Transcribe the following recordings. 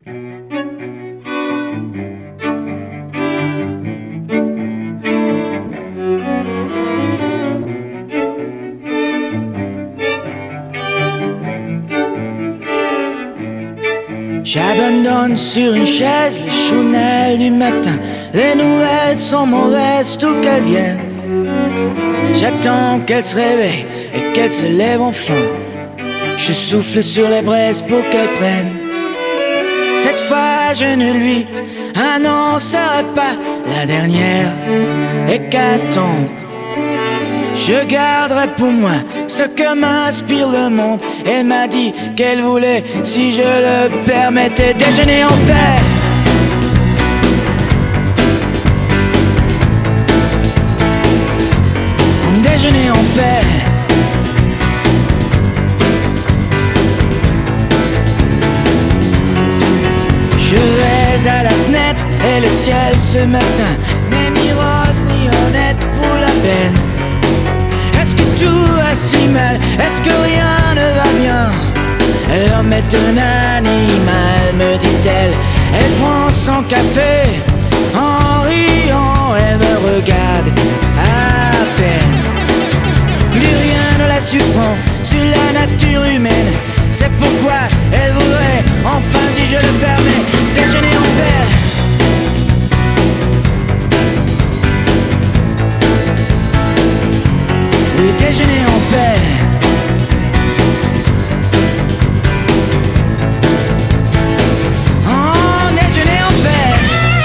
J'abandonne sur une chaise les chounelles du matin. Les nouvelles sont mauvaises, tout qu'elles viennent. J'attends qu'elle se réveille et qu'elle se lève enfin. Je souffle sur les braises pour qu'elle prenne. Cette fois je ne lui annoncerai pas la dernière hécatombe. Je garderai pour moi ce que m'inspire le monde. Elle m'a dit qu'elle voulait, si je le permettais, déjeuner en paix. Déjeuner en paix. Je vais à la fenêtre et le ciel ce matin n'est ni rose ni honnête pour la peine. Est-ce que tout va si mal? Est-ce que rien ne va bien? L'homme est un animal, me dit-elle. Elle prend son café en riant, elle me regarde à peine. Plus rien ne la surprend sur la nature humaine. C'est pourquoi elle voudrait, enfin si je le permets, déjeuner en paix. Le déjeuner en paix. Oh, déjeuner en paix.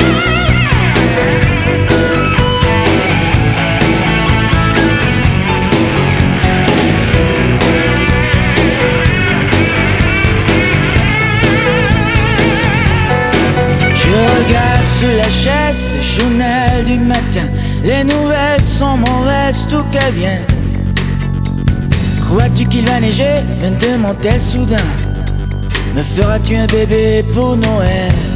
Je regarde sous la chaise le journal du matin. Les nouvelles sont mauvaises, tout qu'elles viennent. Crois-tu qu'il va neiger? Me demande-t-elle soudain. Me feras-tu un bébé pour Noël?